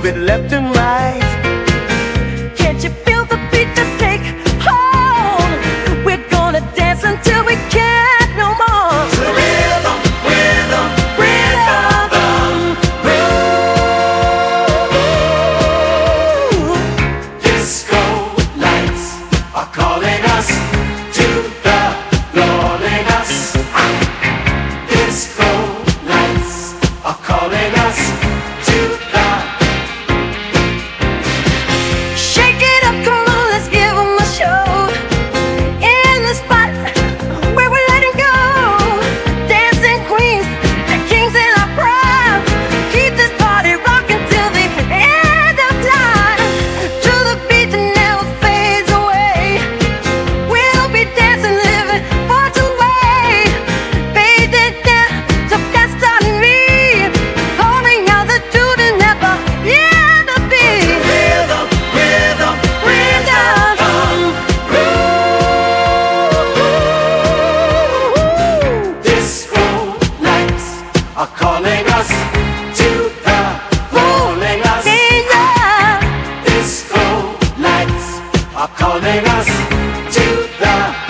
move it left and right. Can't you feel the beat just take hold? We're gonna dance until we can't no more. To the rhythm, rhythm, rhythm, groove. Disco lights are calling us to the loneliness. Disco lights are calling us to the. Shake it up, come on, let's give 'em a show. In the spot where we're letting go. Dancing queens, the kings in our prime. Keep this party rocking till the end of time. To the beat that never fades away. We'll be dancing, living for today. Faded down, so that's on me. Calling out the truth and never end of me. Rhythm, rhythm, rhythm, groove. Disco lights are calling us to the loneliness. Disco lights are calling us to the